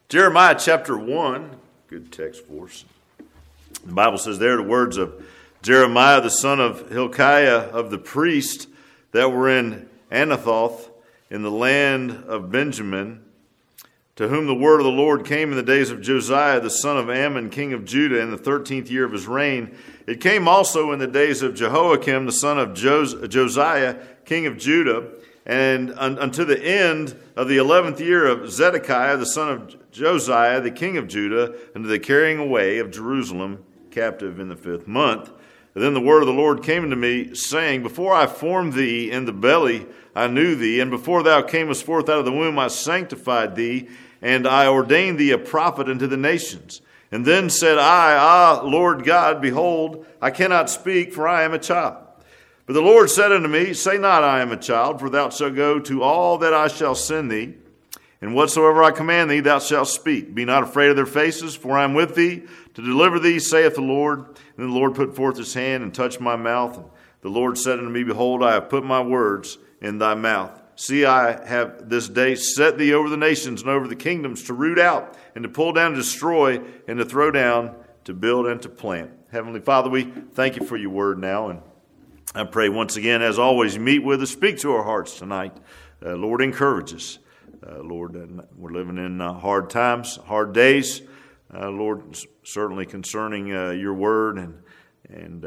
Jeremiah chapter 1, good text for us. The Bible says there the words of Jeremiah, the son of Hilkiah of the priest that were in Anathoth in the land of Benjamin, to whom the word of the Lord came in the days of Josiah, the son of Ammon, king of Judah, in the 13th year of his reign. It came also in the days of Jehoiakim, the son of Josiah, king of Judah, and unto the end of the 11th year of Zedekiah, the son of Josiah, the king of Judah, unto the carrying away of Jerusalem captive in the 5th month. And then the word of the Lord came unto me, saying, Before I formed thee in the belly, I knew thee, and before thou camest forth out of the womb, I sanctified thee, and I ordained thee a prophet unto the nations. And then said I, Lord God, behold, I cannot speak, for I am a child. But the Lord said unto me, Say not, I am a child, for thou shalt go to all that I shall send thee, and whatsoever I command thee, thou shalt speak. Be not afraid of their faces, for I am with thee to deliver thee, saith the Lord. And the Lord put forth his hand and touched my mouth. And the Lord said unto me, Behold, I have put my words in thy mouth. See, I have this day set thee over the nations and over the kingdoms to root out and to pull down and destroy and to throw down, to build and to plant. Heavenly Father, we thank you for your word now. And I pray once again, as always, meet with us, speak to our hearts tonight. Lord, encourage us. Lord, we're living in hard times, hard days. Lord, certainly concerning your word and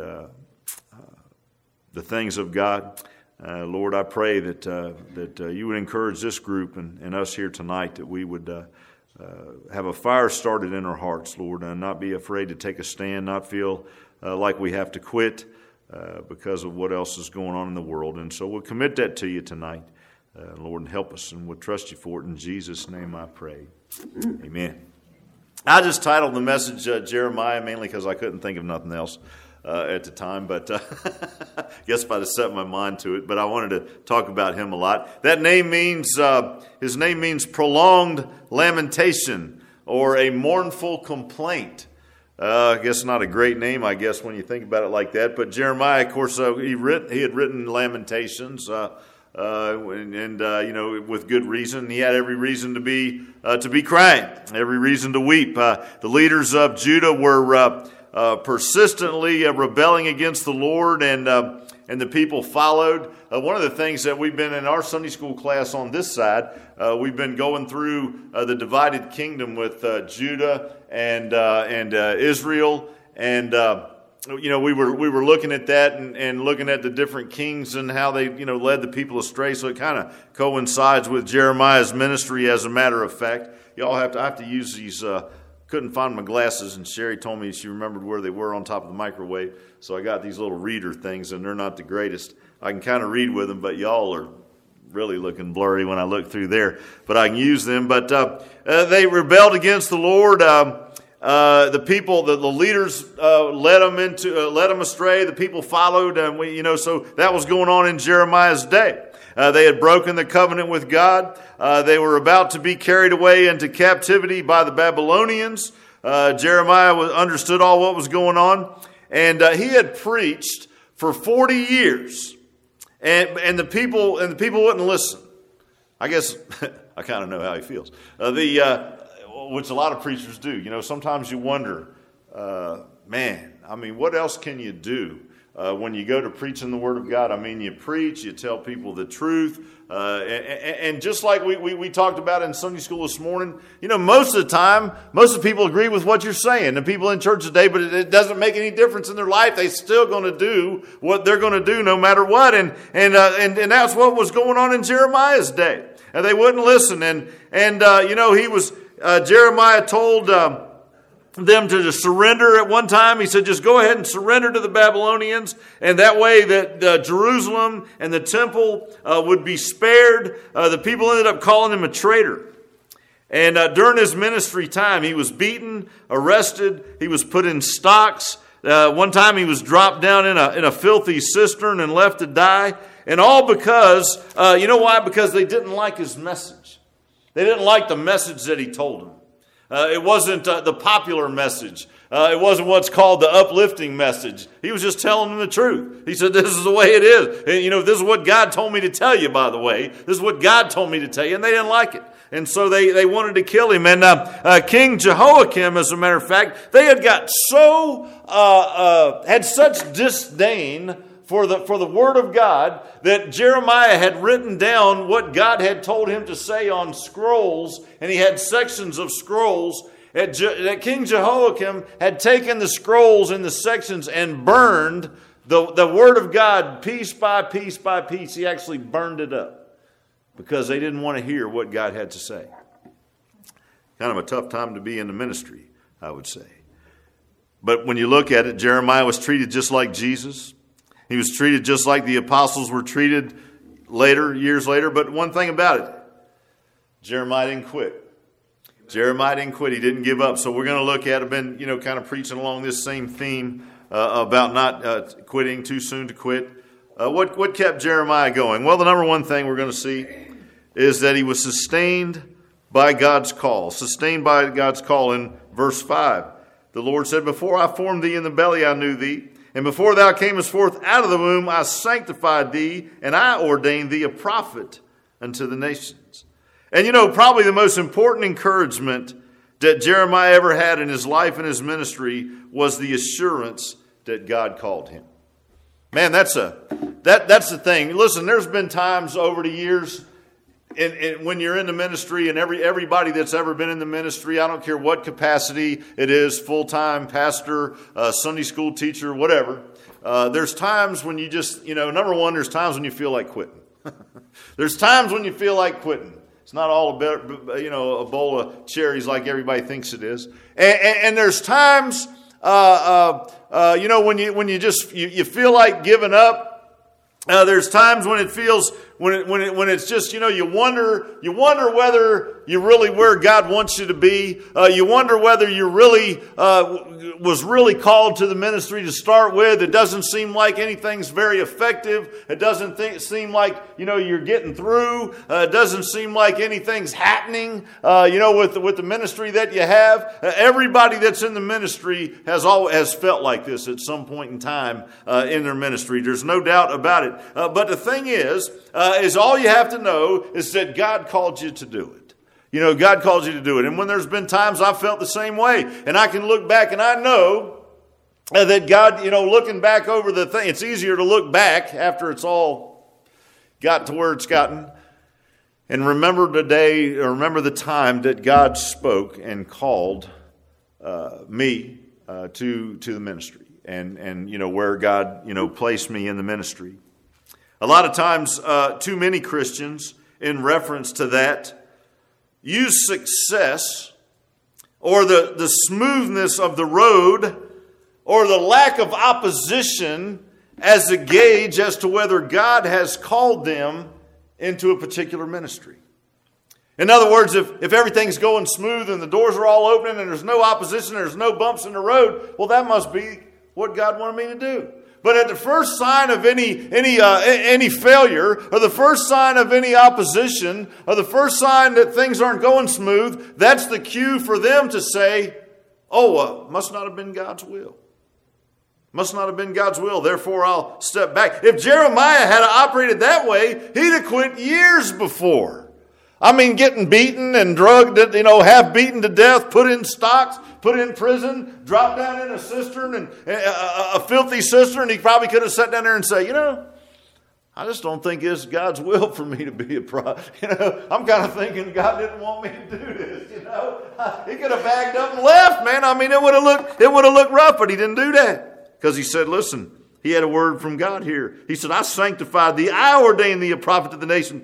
the things of God. Lord, I pray that you would encourage this group and us here tonight, that we would have a fire started in our hearts, Lord, and not be afraid to take a stand, not feel like we have to quit because of what else is going on in the world. And so we'll commit that to you tonight, Lord, and help us, and we'll trust you for it. In Jesus' name I pray. Amen. I just titled the message Jeremiah mainly because I couldn't think of nothing else at the time, but I guess if I'd have set my mind to it. But I wanted to talk about him a lot. That name means, his name means prolonged lamentation or a mournful complaint. I guess not a great name, I guess, when you think about it like that. But Jeremiah, of course, he had written Lamentations, with good reason. He had every reason to be crying, every reason to weep. The leaders of Judah were persistently rebelling against the Lord, and the people followed. One of the things that we've been in our Sunday school class on this side, we've been going through the divided kingdom with Judah and Israel, and we were looking at that and looking at the different kings and how they led the people astray. So it kind of coincides with Jeremiah's ministry, as a matter of fact. Y'all I have to use these. Couldn't find my glasses, and Sherry told me she remembered where they were on top of the microwave. So I got these little reader things, and they're not the greatest. I can kind of read with them, but y'all are really looking blurry when I look through there. But I can use them. But they rebelled against the Lord. The people, the leaders led them astray. The people followed, and so that was going on in Jeremiah's day. They had broken the covenant with God. They were about to be carried away into captivity by the Babylonians. Jeremiah understood all what was going on, and he had preached for 40 years, and the people wouldn't listen. I guess I kind of know how he feels. Which a lot of preachers do. Sometimes you wonder, what else can you do when you go to preaching the Word of God? You preach, you tell people the truth, and just like we talked about in Sunday school this morning, most of the time, most of the people agree with what you're saying, the people in church today, but it doesn't make any difference in their life. They're still going to do what they're going to do no matter what, and that's what was going on in Jeremiah's day. And they wouldn't listen, and he was. Jeremiah told them to just surrender at one time. He said, just go ahead and surrender to the Babylonians, and that way that Jerusalem and the temple would be spared. The people ended up calling him a traitor. And during his ministry time, he was beaten, arrested, he was put in stocks. One time he was dropped down in a filthy cistern and left to die. And all because, you know why? Because they didn't like his message. They didn't like the message that he told them. It wasn't the popular message. It wasn't what's called the uplifting message. He was just telling them the truth. He said, this is the way it is. And, this is what God told me to tell you, by the way. This is what God told me to tell you. And they didn't like it. And so they wanted to kill him. And King Jehoiakim, as a matter of fact, they had got had such disdain for the word of God that Jeremiah had written down what God had told him to say on scrolls, and he had sections of scrolls. That King Jehoiakim had taken the scrolls in the sections and burned the word of God piece by piece by piece. He actually burned it up because they didn't want to hear what God had to say. Kind of a tough time to be in the ministry, I would say. But when you look at it, Jeremiah was treated just like Jesus. He was treated just like the apostles were treated years later. But one thing about it, Jeremiah didn't quit. Jeremiah didn't quit. He didn't give up. So we're going to look at, I've been, kind of preaching along this same theme about not quitting, too soon to quit. What kept Jeremiah going? Well, the number one thing we're going to see is that he was sustained by God's call. Sustained by God's call in verse 5. The Lord said, "Before I formed thee in the belly, I knew thee. And before thou camest forth out of the womb, I sanctified thee, and I ordained thee a prophet unto the nations." And probably the most important encouragement that Jeremiah ever had in his life and his ministry was the assurance that God called him. Man, that's the thing. Listen, there's been times over the years when you're in the ministry, and everybody that's ever been in the ministry, I don't care what capacity it is, full-time pastor, Sunday school teacher, whatever, there's times when you just, number one, there's times when you feel like quitting. There's times when you feel like quitting. It's not all a bowl of cherries like everybody thinks it is. And there's times, when you feel like giving up. There's times when it feels when it's just you wonder whether you're really where God wants you to be. You wonder whether you really was really called to the ministry to start with. It doesn't seem like anything's very effective. It doesn't seem like you're getting through. It doesn't seem like anything's happening. With the ministry that you have. Everybody that's in the ministry has felt like this at some point in time in their ministry. There's no doubt about it. But the thing is all you have to know is that God called you to do it. God calls you to do it. And when there's been times I've felt the same way, and I can look back and I know that God, looking back over the thing, it's easier to look back after it's all got to where it's gotten and remember the day or remember the time that God spoke and called me to the ministry and where God, placed me in the ministry. A lot of times, too many Christians, in reference to that, use success or the smoothness of the road or the lack of opposition as a gauge as to whether God has called them into a particular ministry. In other words, if everything's going smooth and the doors are all open and there's no opposition, there's no bumps in the road, well, that must be what God wanted me to do. But at the first sign of any failure, or the first sign of any opposition, or the first sign that things aren't going smooth, that's the cue for them to say, must not have been God's will. Must not have been God's will, therefore I'll step back. If Jeremiah had operated that way, he'd have quit years before. I mean, getting beaten and drugged, half beaten to death, put in stocks, put in prison, dropped down in a cistern, and a filthy cistern. He probably could have sat down there and say, I just don't think it's God's will for me to be a prophet. I'm kind of thinking God didn't want me to do this. He could have bagged up and left, man. I mean, it would have looked rough, but he didn't do that because he said, listen. He had a word from God here. He said, I sanctified thee. I ordained thee a prophet to the nation.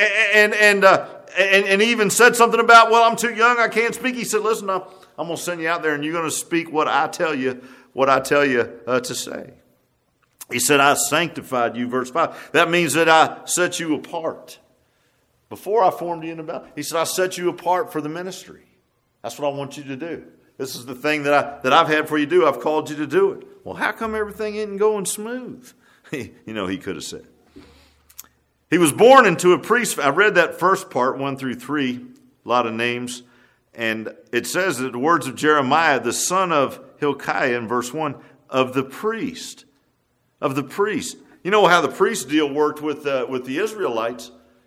And he even said something about, I'm too young. I can't speak. He said, listen, I'm going to send you out there and you're going to speak what I tell you to say. He said, I sanctified you, verse 5. That means that I set you apart. Before I formed you in the belly, he said, I set you apart for the ministry. That's what I want you to do. This is the thing that I've had for you to do. I've called you to do it. Well, how come everything isn't going smooth? He could have said. He was born into a priest. I read that first part, 1 through 3, a lot of names. And it says that the words of Jeremiah, the son of Hilkiah, in verse 1, of the priest. Of the priest. You know how the priest deal worked with the Israelites.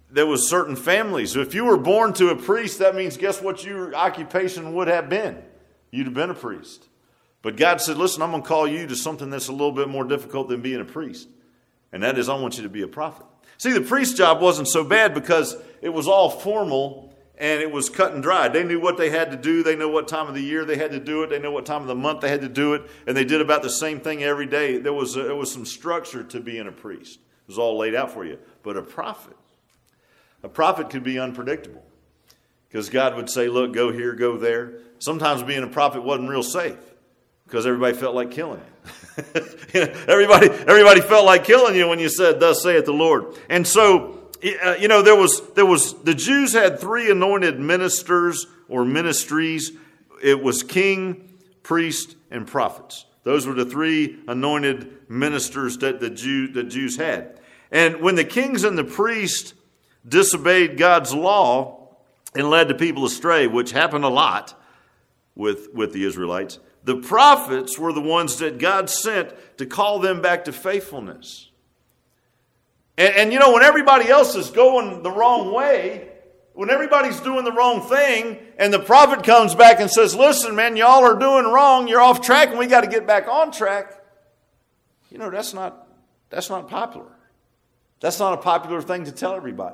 there was certain families. If you were born to a priest, that means guess what your occupation would have been? You'd have been a priest. But God said, listen, I'm going to call you to something that's a little bit more difficult than being a priest. And that is, I want you to be a prophet. See, the priest job wasn't so bad because it was all formal and it was cut and dried. They knew what they had to do. They knew what time of the year they had to do it. They knew what time of the month they had to do it. And they did about the same thing every day. There was some structure to being a priest. It was all laid out for you. But a prophet could be unpredictable. Because God would say, look, go here, go there. Sometimes being a prophet wasn't real safe. Because everybody felt like killing you. Everybody felt like killing you when you said, thus saith the Lord. And so, there was the Jews had 3 anointed ministers or ministries. It was king, priest, and prophets. Those were the 3 anointed ministers that the Jews had. And when the kings and the priests disobeyed God's law and led the people astray, which happened a lot with the Israelites, the prophets were the ones that God sent to call them back to faithfulness. And when everybody else is going the wrong way, when everybody's doing the wrong thing, and the prophet comes back and says, listen, man, y'all are doing wrong, you're off track, and we got to get back on track. That's not popular. That's not a popular thing to tell everybody.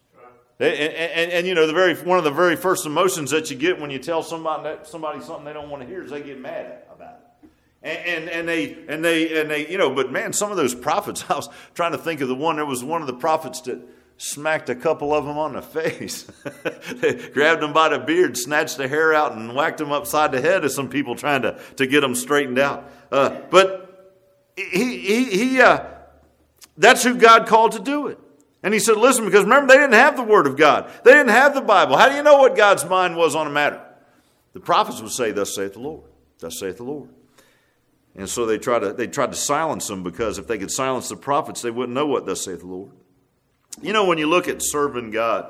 And one of the very first emotions that you get when you tell somebody something they don't want to hear is they get mad about it. But man, some of those prophets, I was trying to think of there was one of the prophets that smacked a couple of them on the face. They grabbed them by the beard, snatched the hair out, and whacked them upside the head of some people trying to get them straightened out. But that's who God called to do it. And he said, listen, because remember, they didn't have the Word of God. They didn't have the Bible. How do you know what God's mind was on a matter? The prophets would say, thus saith the Lord. Thus saith the Lord. And so they tried to silence them, because if they could silence the prophets, they wouldn't know what thus saith the Lord. When you look at serving God,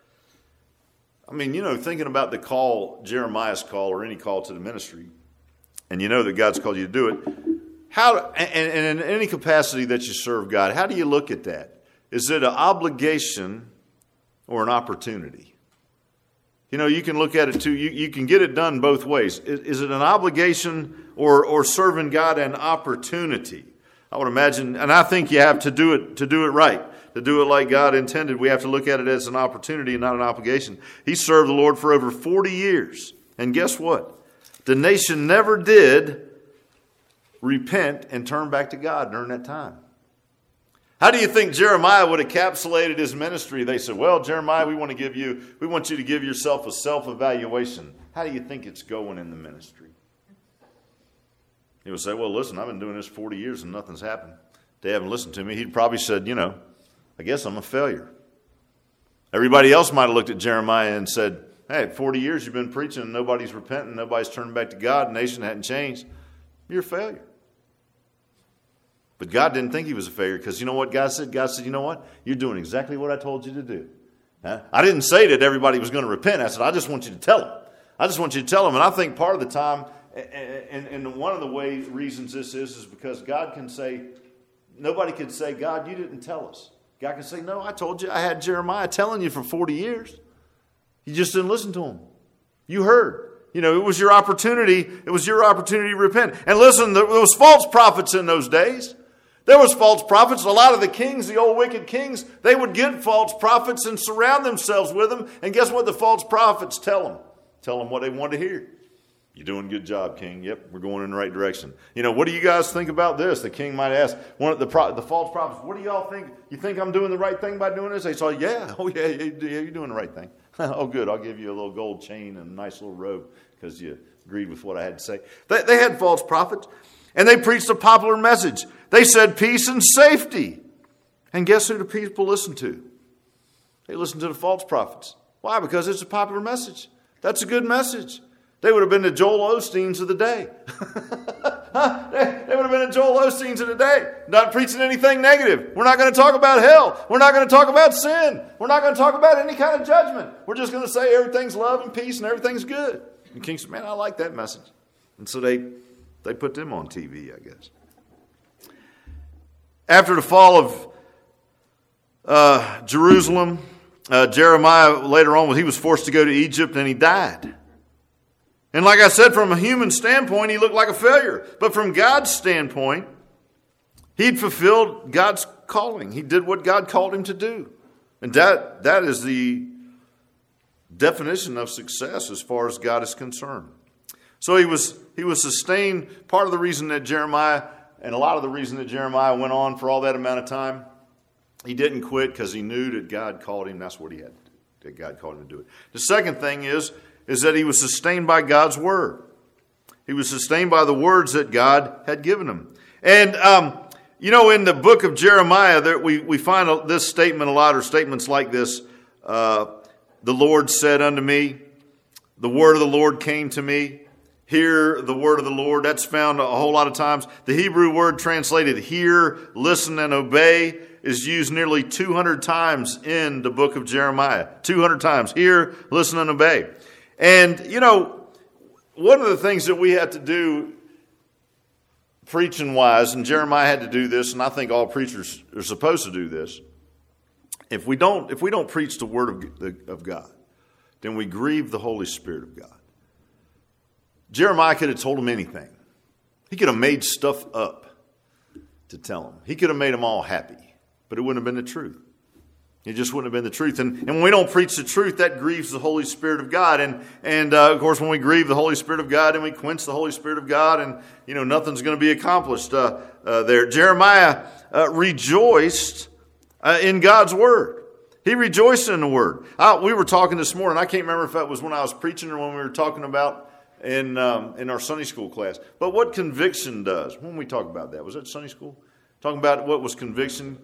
thinking about the call, Jeremiah's call, or any call to the ministry, and you know that God's called you to do it, and in any capacity that you serve God, how do you look at that? Is it an obligation or an opportunity? You can look at it too. You can get it done both ways. Is it an obligation or serving God an opportunity? I would imagine, and I think you have to do it right. To do it like God intended, we have to look at it as an opportunity and not an obligation. He served the Lord for over 40 years. And guess what? The nation never did repent and turn back to God during that time. How do you think Jeremiah would have encapsulated his ministry? They said, well, Jeremiah, we want you to give yourself a self-evaluation. How do you think it's going in the ministry? He would say, well, listen, I've been doing this 40 years and nothing's happened. They haven't listened to me. He'd probably said, I guess I'm a failure. Everybody else might have looked at Jeremiah and said, hey, 40 years you've been preaching and nobody's repenting, nobody's turning back to God, the nation hadn't changed. You're a failure. But God didn't think he was a failure, because you know what God said? God said, you know what? You're doing exactly what I told you to do. I didn't say that everybody was going to repent. I said, I just want you to tell them. I just want you to tell them. And I think part of the time, and one of the reasons this is because God can say, nobody could say, God, you didn't tell us. God can say, no, I told you. I had Jeremiah telling you for 40 years. You just didn't listen to him. You heard. It was your opportunity. It was your opportunity to repent. And listen, there was false prophets in those days. There was false prophets. A lot of the kings, the old wicked kings, they would get false prophets and surround themselves with them. And guess what the false prophets tell them? Tell them what they want to hear. You're doing a good job, king. Yep, we're going in the right direction. What do you guys think about this? The king might ask one of the false prophets, what do y'all think? You think I'm doing the right thing by doing this? They say, yeah, you're doing the right thing. Oh, good. I'll give you a little gold chain and a nice little robe because you agreed with what I had to say. They had false prophets. And they preached a popular message. They said peace and safety. And guess who the people listened to? They listened to the false prophets. Why? Because it's a popular message. That's a good message. They would have been the Joel Osteens of the day. They would have been the Joel Osteens of the day. Not preaching anything negative. We're not going to talk about hell. We're not going to talk about sin. We're not going to talk about any kind of judgment. We're just going to say everything's love and peace and everything's good. And the king said, man, I like that message. And so they put them on TV, I guess. After the fall of Jerusalem, Jeremiah later on, he was forced to go to Egypt and he died. And like I said, from a human standpoint, he looked like a failure. But from God's standpoint, he'd fulfilled God's calling. He did what God called him to do. And that is the definition of success as far as God is concerned. So he was sustained. Part of the reason that Jeremiah, and a lot of the reason that Jeremiah went on for all that amount of time, he didn't quit because he knew that God called him. That's what he had. That God called him to do it. The second thing is that he was sustained by God's word. He was sustained by the words that God had given him. And, in the book of Jeremiah, we find this statement a lot, or statements like this. The Lord said unto me, the word of the Lord came to me. Hear the word of the Lord. That's found a whole lot of times. The Hebrew word translated hear, listen, and obey is used nearly 200 times in the book of Jeremiah. 200 times. Hear, listen, and obey. And, one of the things that we have to do preaching-wise, and Jeremiah had to do this, and I think all preachers are supposed to do this, if we don't preach the word of God, then we grieve the Holy Spirit of God. Jeremiah could have told him anything. He could have made stuff up to tell them. He could have made them all happy, but it wouldn't have been the truth. It just wouldn't have been the truth. And when we don't preach the truth, that grieves the Holy Spirit of God. And of course, when we grieve the Holy Spirit of God and we quench the Holy Spirit of God, and nothing's going to be accomplished there. Jeremiah rejoiced in God's word. He rejoiced in the word. We were talking this morning. I can't remember if that was when I was preaching or when we were talking about in our Sunday school class. But what conviction does, when we talk about that, was that Sunday school? Talking about what was conviction?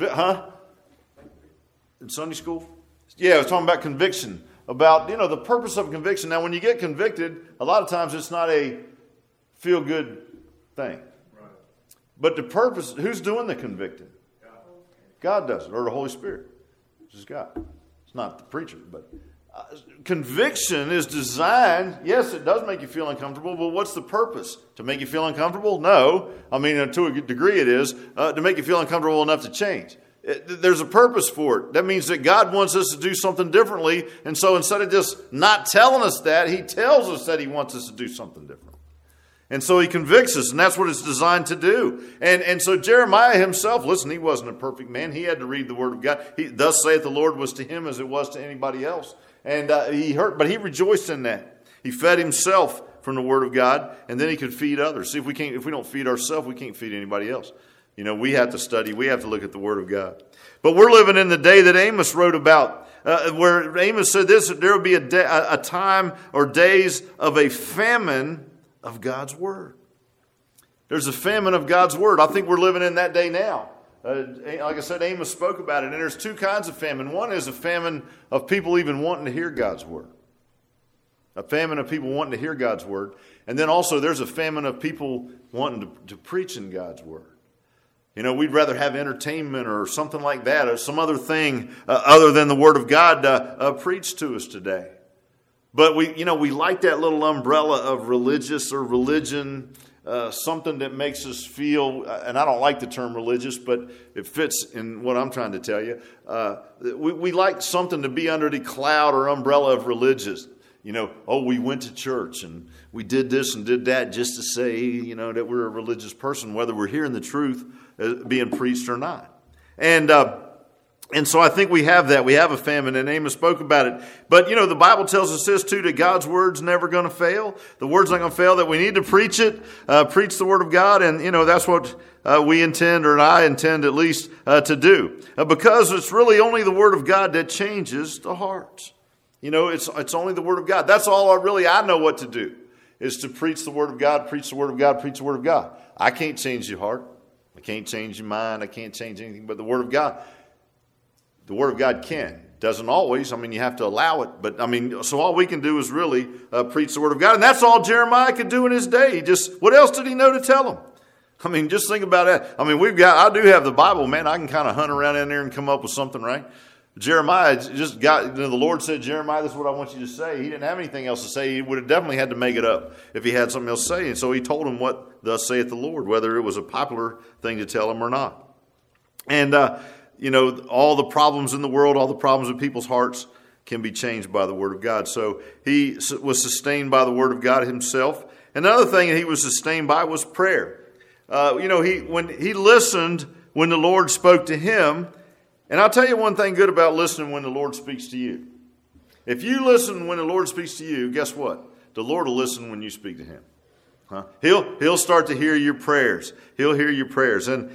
In Sunday school? Yeah, I was talking about conviction. About, the purpose of conviction. Now, when you get convicted, a lot of times it's not a feel-good thing. Right. But the purpose, who's doing the convicting? God does it, or the Holy Spirit. Which is God. It's not the preacher, but conviction is designed, yes, it does make you feel uncomfortable, but what's the purpose? To make you feel uncomfortable? No. I mean, to a degree it is, to make you feel uncomfortable enough to change. There's a purpose for it. That means that God wants us to do something differently. And so instead of just not telling us that, he tells us that he wants us to do something different. And so he convicts us, and that's what it's designed to do. And so Jeremiah himself, listen, he wasn't a perfect man. He had to read the word of God. Thus saith the Lord was to him as it was to anybody else. And he he rejoiced in that. He fed himself from the word of God, and then he could feed others. See, if we don't feed ourselves, we can't feed anybody else. We have to study. We have to look at the Word of God. But we're living in the day that Amos wrote about, where Amos said this, that there will be a time or days of a famine of God's Word. There's a famine of God's Word. I think we're living in that day now. Like I said, Amos spoke about it. And there's two kinds of famine. One is a famine of people even wanting to hear God's Word. A famine of people wanting to hear God's Word. And then also there's a famine of people wanting to preach in God's Word. We'd rather have entertainment or something like that, or some other thing other than the Word of God preached to us today. But we like that little umbrella of religious or religion, something that makes us feel, and I don't like the term religious, but it fits in what I'm trying to tell you. We like something to be under the cloud or umbrella of religious. We went to church and we did this and did that just to say, that we're a religious person, whether we're hearing the truth being preached or not. And so I think we have that. We have a famine, and Amos spoke about it. But, the Bible tells us this, too, that God's word's never going to fail. The word's not going to fail, that we need to preach it, preach the word of God, and, that's what we intend, or I intend at least, to do. Because it's really only the word of God that changes the hearts. It's only the word of God. That's all I know what to do, is to preach the word of God, preach the word of God, preach the word of God. I can't change your heart. I can't change your mind. I can't change anything but the word of God. The word of God can. Doesn't always. You have to allow it. But, so all we can do is really preach the word of God. And that's all Jeremiah could do in his day. What else did he know to tell them? Just think about that. I do have the Bible, man. I can kind of hunt around in there and come up with something, right? Jeremiah just got, the Lord said, Jeremiah, this is what I want you to say. He didn't have anything else to say. He would have definitely had to make it up if he had something else to say. And so he told him what thus saith the Lord, whether it was a popular thing to tell him or not. And all the problems in the world, all the problems in people's hearts can be changed by the Word of God. So he was sustained by the Word of God himself. Another thing that he was sustained by was prayer. When he listened when the Lord spoke to him. And I'll tell you one thing good about listening when the Lord speaks to you. If you listen when the Lord speaks to you, guess what? The Lord will listen when you speak to him. He'll start to hear your prayers. He'll hear your prayers. And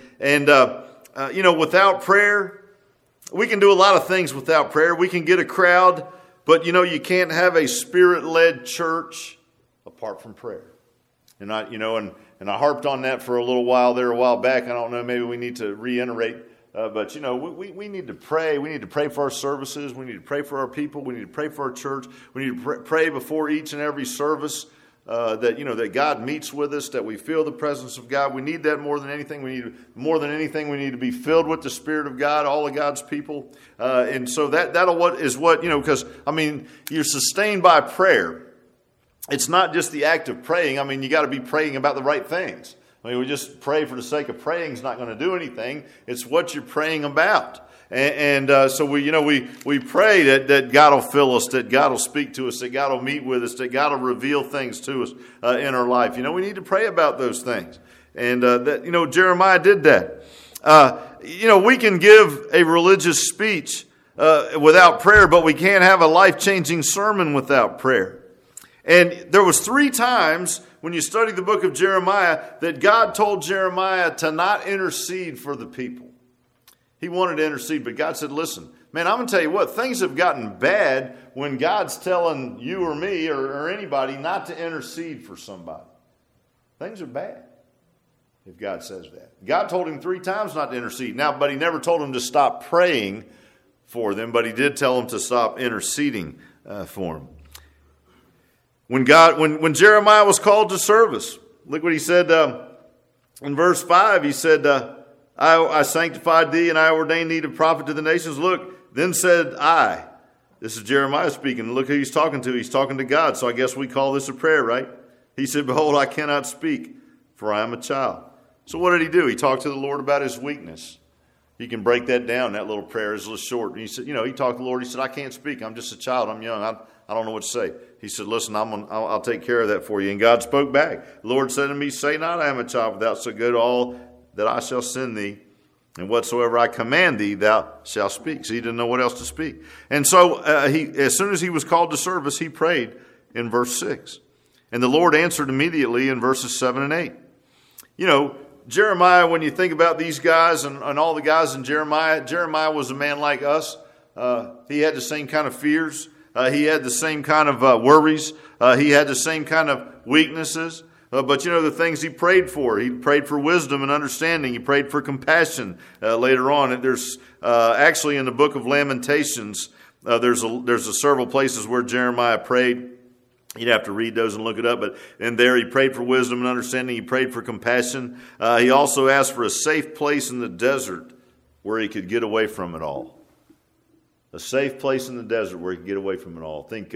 without prayer, we can do a lot of things without prayer. We can get a crowd, but you can't have a Spirit-led church apart from prayer. And I harped on that for a while back. I don't know, maybe we need to reiterate. But we need to pray. We need to pray for our services. We need to pray for our people. We need to pray for our church. We need to pray before each and every service that God meets with us, that we feel the presence of God. We need that more than anything. We need to be filled with the Spirit of God, all of God's people. And so because you're sustained by prayer. It's not just the act of praying. you got to be praying about the right things. We just pray for the sake of praying is not going to do anything. It's what you're praying about. So we pray that God will fill us, that God will speak to us, that God will meet with us, that God will reveal things to us in our life. We need to pray about those things. And Jeremiah did that. We can give a religious speech without prayer, but we can't have a life-changing sermon without prayer. And there was 3 times when you study the book of Jeremiah that God told Jeremiah to not intercede for the people. He wanted to intercede, but God said, listen, man, I'm going to tell you what, things have gotten bad when God's telling you or me or anybody not to intercede for somebody. Things are bad if God says that. God told him 3 times not to intercede. But he never told him to stop praying for them, but he did tell him to stop interceding for them. When Jeremiah was called to service, look what he said in verse 5. He said, I sanctified thee and I ordained thee to prophet to the nations. Look, then said I. This is Jeremiah speaking. Look who he's talking to. He's talking to God. So I guess we call this a prayer, right? He said, behold, I cannot speak, for I am a child. So what did he do? He talked to the Lord about his weakness. You can break that down. That little prayer is a little short. And he said, he talked to the Lord. He said, I can't speak. I'm just a child. I'm young. I don't know what to say. He said, listen, I'll take care of that for you. And God spoke back. The Lord said to me, say not, I am a child, but thou shalt go to all that I shall send thee. And whatsoever I command thee, thou shalt speak. So he didn't know what else to speak. And so as soon as he was called to service, he prayed in verse 6. And the Lord answered immediately in verses 7 and 8. Jeremiah, when you think about these guys and all the guys in Jeremiah was a man like us. He had the same kind of fears. He had the same kind of worries. He had the same kind of weaknesses. But the things he prayed for wisdom and understanding. He prayed for compassion later on. And there's actually in the book of Lamentations, there's several places where Jeremiah prayed. You'd have to read those and look it up. But in there, he prayed for wisdom and understanding. He prayed for compassion. He also asked for a safe place in the desert where he could get away from it all. A safe place in the desert where he could get away from it all. Think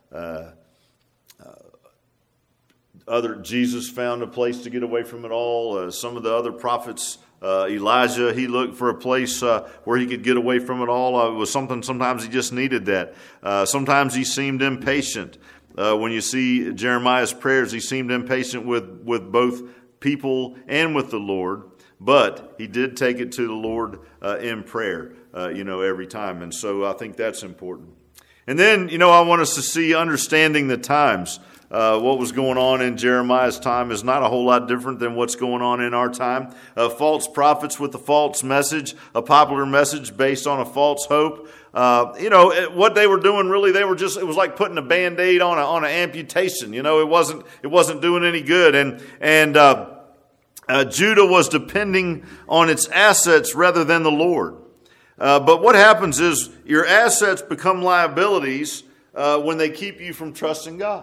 Jesus found a place to get away from it all. Some of the other prophets, Elijah, he looked for a place where he could get away from it all. It was something, sometimes he just needed that. Sometimes he seemed impatient. When you see Jeremiah's prayers, he seemed impatient with both people and with the Lord. But he did take it to the Lord in prayer, every time. And so I think that's important. And then, I want us to see understanding the times. What was going on in Jeremiah's time is not a whole lot different than what's going on in our time. False prophets with a false message, a popular message based on a false hope. What they were doing really, it was like putting a Band-Aid on an amputation. It wasn't doing any good. And Judah was depending on its assets rather than the Lord. But what happens is your assets become liabilities when they keep you from trusting God.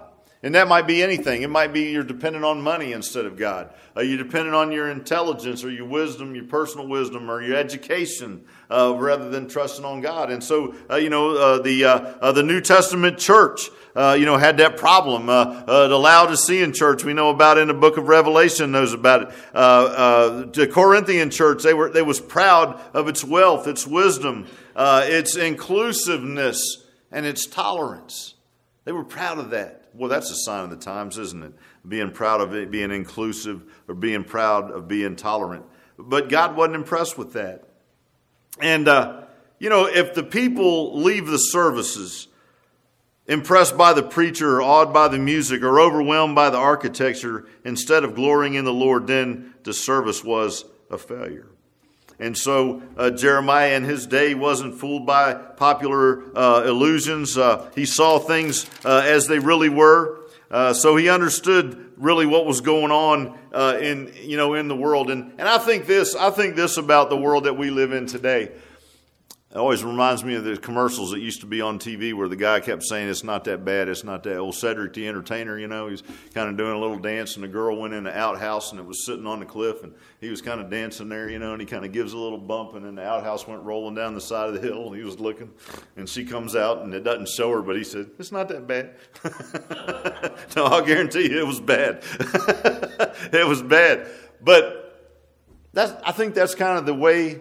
And that might be anything. It might be you're dependent on money instead of God. You're dependent on your intelligence or your wisdom, your personal wisdom or your education rather than trusting on God. And so, the New Testament church, had that problem. The Laodicean church we know about in the book of Revelation knows about it. The Corinthian church, they was proud of its wealth, its wisdom, its inclusiveness, and its tolerance. They were proud of that. Well, that's a sign of the times, isn't it? Being proud of it, being inclusive, or being proud of being tolerant. But God wasn't impressed with that. And, if the people leave the services impressed by the preacher or awed by the music or overwhelmed by the architecture instead of glorying in the Lord, then the service was a failure. And so Jeremiah in his day wasn't fooled by popular illusions. He saw things as they really were. So he understood really what was going on in the world. And I think this about the world that we live in today. It always reminds me of the commercials that used to be on TV where the guy kept saying, it's not that bad, it's not that. Old Cedric the Entertainer, he's kind of doing a little dance, and the girl went in the outhouse, and it was sitting on the cliff, and he was kind of dancing there, and he kind of gives a little bump, and then the outhouse went rolling down the side of the hill, and he was looking, and she comes out, and it doesn't show her, but he said, it's not that bad. No, I'll guarantee you it was bad. It was bad. But I think that's kind of the way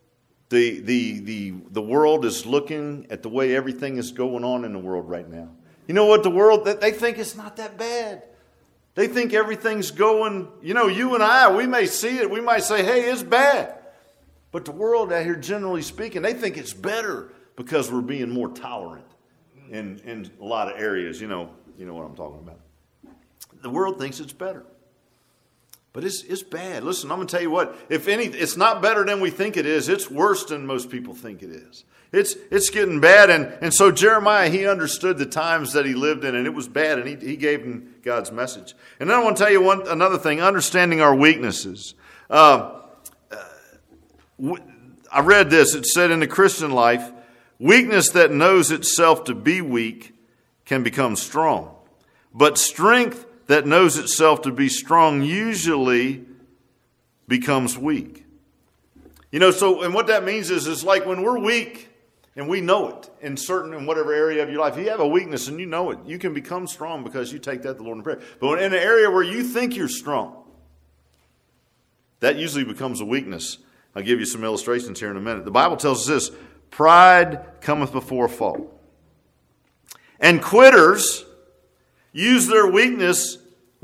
the world is looking at the way everything is going on in the world right now. You know what? The world, they think it's not that bad. They think everything's going, you and I, we may see it. We might say, hey, it's bad. But the world out here, generally speaking, they think it's better because we're being more tolerant in a lot of areas. You know what I'm talking about. The world thinks it's better. But it's bad. Listen, I'm going to tell you what. It's not better than we think it is. It's worse than most people think it is. It's getting bad. And so Jeremiah, he understood the times that he lived in, and it was bad, and he gave him God's message. And then I want to tell you another thing, understanding our weaknesses. I read this. It said in the Christian life, weakness that knows itself to be weak can become strong. But strength that knows itself to be strong usually becomes weak. And what that means is it's like when we're weak and we know it in whatever area of your life. If you have a weakness and you know it, you can become strong because you take that to the Lord in prayer. But in an area where you think you're strong, that usually becomes a weakness. I'll give you some illustrations here in a minute. The Bible tells us this: pride cometh before a fall. And quitters use their weaknesses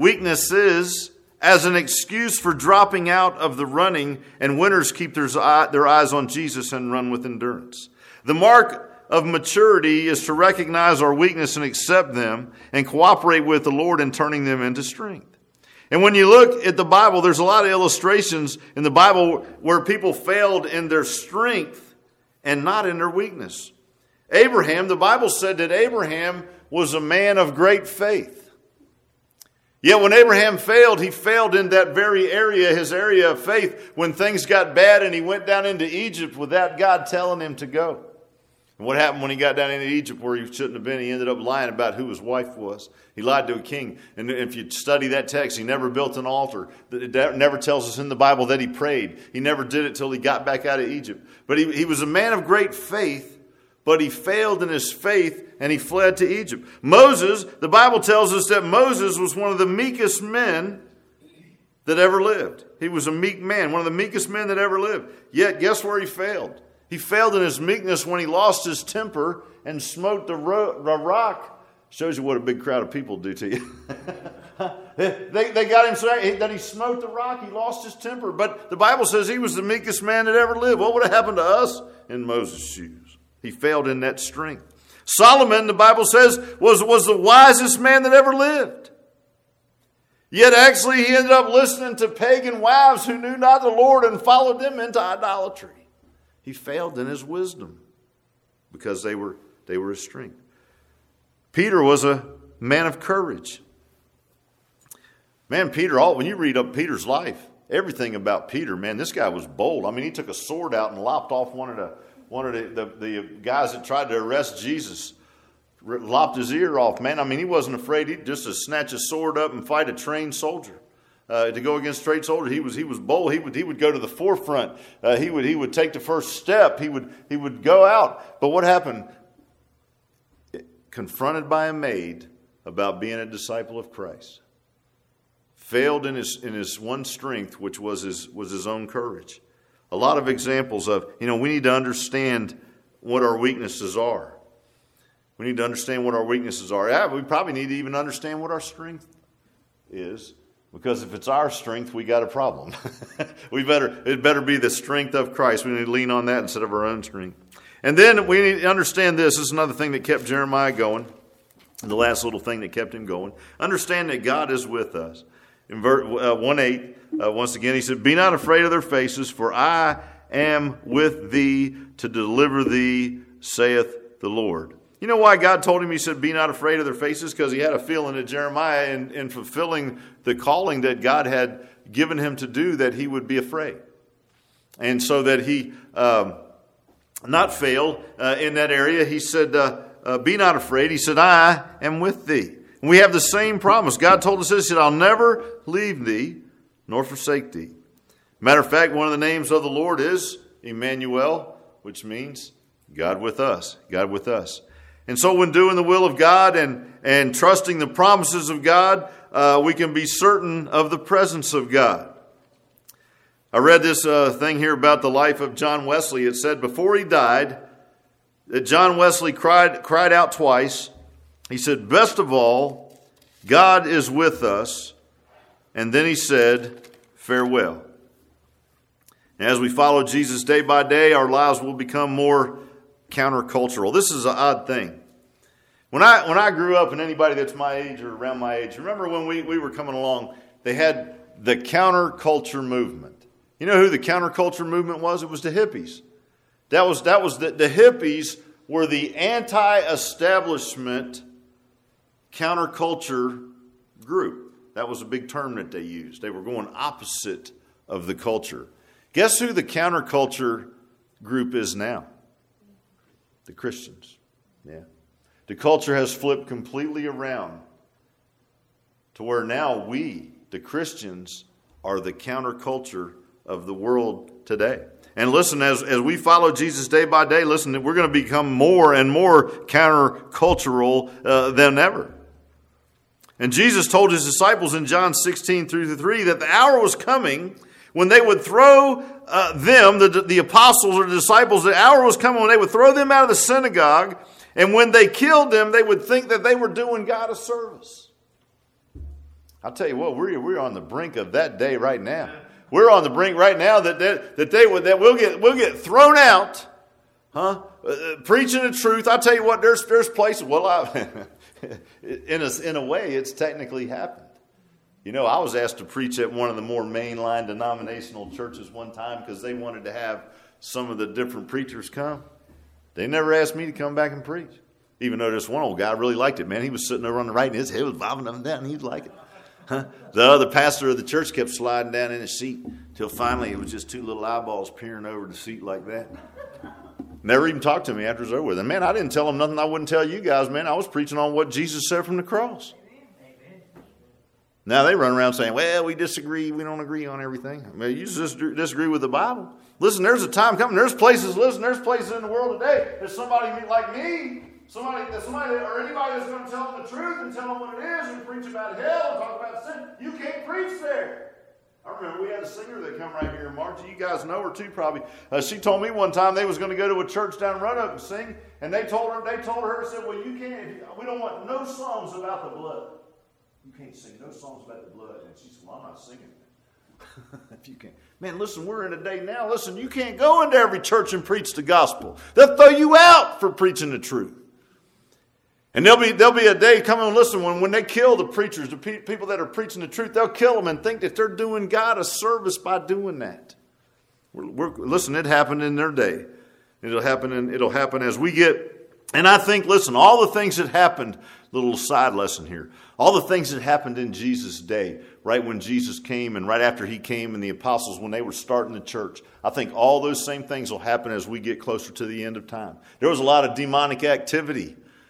as an excuse for dropping out of the running, and winners keep their eyes on Jesus and run with endurance. The mark of maturity is to recognize our weakness and accept them and cooperate with the Lord in turning them into strength. And when you look at the Bible, there's a lot of illustrations in the Bible where people failed in their strength and not in their weakness. The Bible said that Abraham was a man of great faith. Yet when Abraham failed, he failed in that very area, his area of faith, when things got bad and he went down into Egypt without God telling him to go. And what happened when he got down into Egypt where he shouldn't have been? He ended up lying about who his wife was. He lied to a king. And if you study that text, he never built an altar. It never tells us in the Bible that he prayed. He never did it till he got back out of Egypt. But he was a man of great faith. But he failed in his faith and he fled to Egypt. Moses, the Bible tells us that Moses was one of the meekest men that ever lived. He was a meek man, one of the meekest men that ever lived. Yet, guess where he failed? He failed in his meekness when he lost his temper and smote the rock. Shows you what a big crowd of people do to you. They got him so that he smote the rock. He lost his temper. But the Bible says he was the meekest man that ever lived. What would have happened to us in Moses' shoes? He failed in that strength. Solomon, the Bible says, was the wisest man that ever lived. Yet actually he ended up listening to pagan wives who knew not the Lord and followed them into idolatry. He failed in his wisdom because they were his strength. Peter was a man of courage. Man, when you read up Peter's life, everything about Peter, man, this guy was bold. I mean, he took a sword out and lopped off one of the guys that tried to arrest Jesus. lopped his ear off, man. I mean, he wasn't afraid just to snatch his sword up and fight a trained soldier. To go against a trained soldier, he was bold. He would go to the forefront. He would take the first step. He would go out. But what happened? Confronted by a maid about being a disciple of Christ, failed in his one strength, which was his own courage. A lot of examples of, we need to understand what our weaknesses are. We need to understand what our weaknesses are. Yeah, we probably need to even understand what our strength is, because if it's our strength, we got a problem. It better be the strength of Christ. We need to lean on that instead of our own strength. And then we need to understand this. This is another thing that kept Jeremiah going. The last little thing that kept him going. Understand that God is with us. In verse 1:8, once again, he said, "Be not afraid of their faces, for I am with thee to deliver thee, saith the Lord." You know why God told him, he said, "Be not afraid of their faces"? Because he had a feeling that Jeremiah, in fulfilling the calling that God had given him to do, that he would be afraid. And so that he not fail in that area, he said, "Be not afraid." He said, "I am with thee." And we have the same promise. God told us this. He said, "I'll never leave thee nor forsake thee." Matter of fact, one of the names of the Lord is Emmanuel, which means God with us. God with us. And so when doing the will of God and trusting the promises of God, we can be certain of the presence of God. I read this thing here about the life of John Wesley. It said before he died that John Wesley cried out twice. He said, "Best of all, God is with us." And then he said, "Farewell." And as we follow Jesus day by day, our lives will become more countercultural. This is an odd thing. When I grew up, and anybody that's my age or around my age, remember when we were coming along, they had the counterculture movement. You know who the counterculture movement was? It was the hippies. That was the hippies were the anti-establishment counterculture group. That was a big term that they used. They were going opposite of the culture. Guess who the counterculture group is now? The Christians. Yeah. The culture has flipped completely around to where now we, the Christians, are the counterculture of the world today. And listen, as we follow Jesus day by day, listen, we're going to become more and more countercultural than ever. And Jesus told his disciples in John 16:3 that the hour was coming when they would throw them, the apostles or the disciples, the hour was coming when they would throw them out of the synagogue. And when they killed them, they would think that they were doing God a service. I'll tell you what, we're on the brink of that day right now. We're on the brink right now that we'll get thrown out, preaching the truth. I'll tell you what, there's places. Well, in a way, it's technically happened. You know, I was asked to preach at one of the more mainline denominational churches one time because they wanted to have some of the different preachers come. They never asked me to come back and preach. Even though this one old guy really liked it, man. He was sitting over on the right and his head was bobbing up and down and he'd like it. The other pastor of the church kept sliding down in his seat till finally it was just two little eyeballs peering over the seat like that. Never even talked to me after it was over with. And man, I didn't tell him nothing I wouldn't tell you guys, man. I was preaching on what Jesus said from the cross. Now they run around saying, well, we disagree. We don't agree on everything. I mean, you just disagree with the Bible. Listen, there's a time coming. There's places in the world today that somebody like me, somebody or anybody that's going to tell them the truth and tell them what it is and preach about hell and talk about sin, you can't preach there. I remember we had a singer that come right here in March. You guys know her too, probably. She told me one time they was going to go to a church down in Roanoke and sing, and they told her, said, well, you can't. We don't want no songs about the blood. You can't sing no songs about the blood. And she said, well, I'm not singing that. If you can't. Man, listen, we're in a day now. Listen, you can't go into every church and preach the gospel. They'll throw you out for preaching the truth. And there'll be a day coming, listen, when they kill the preachers, the people that are preaching the truth, they'll kill them and think that they're doing God a service by doing that. Listen, it happened in their day. It'll happen as we get. And I think, listen, all the things that happened, little side lesson here, all the things that happened in Jesus' day, right when Jesus came and right after he came and the apostles, when they were starting the church, I think all those same things will happen as we get closer to the end of time. There was a lot of demonic activity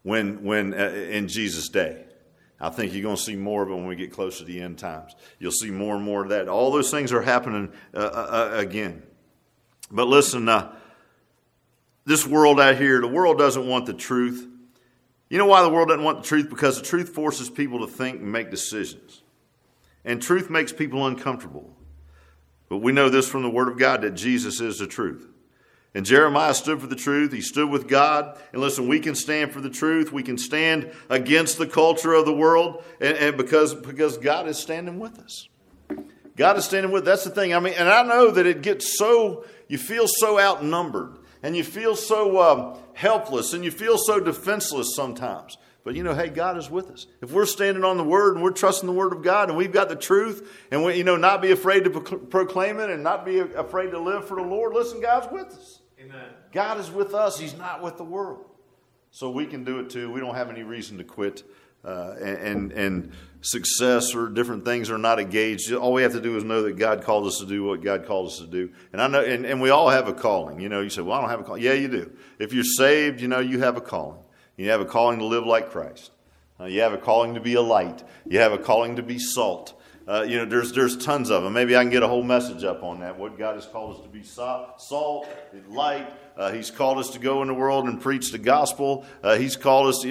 when in Jesus' day. I think you're going to see more of it when we get closer to the end times. You'll see more and more of that. All those things are happening again. But listen, this world out here, the world doesn't want the truth. You know why the world doesn't want the truth? Because the truth forces people to think and make decisions. And truth makes people uncomfortable. But we know this from the Word of God, that Jesus is the truth. And Jeremiah stood for the truth. He stood with God. And listen, we can stand for the truth. We can stand against the culture of the world. And because God is standing with us. God is standing with us. That's the thing. I mean, and I know that it gets so, you feel so outnumbered. And you feel so helpless. And you feel so defenseless sometimes. But you know, hey, God is with us. If we're standing on the Word and we're trusting the Word of God and we've got the truth and we, not be afraid to proclaim it and not be afraid to live for the Lord, listen, God's with us. Amen. God is with us. He's not with the world. So we can do it too. We don't have any reason to quit. And success or different things are not engaged. All we have to do is know that God called us to do what God called us to do. And I know, and we all have a calling. You say, well, I don't have a calling. Yeah, you do. If you're saved, you have a calling. You have a calling to live like Christ. You have a calling to be a light. You have a calling to be salt. There's tons of them. Maybe I can get a whole message up on that. What God has called us to be salt, light. He's called us to go in the world and preach the gospel. He's called us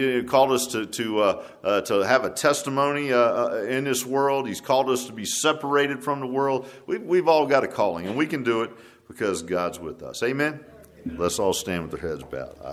to have a testimony in this world. He's called us to be separated from the world. We've all got a calling, and we can do it because God's with us. Amen? Let's all stand with our heads bowed.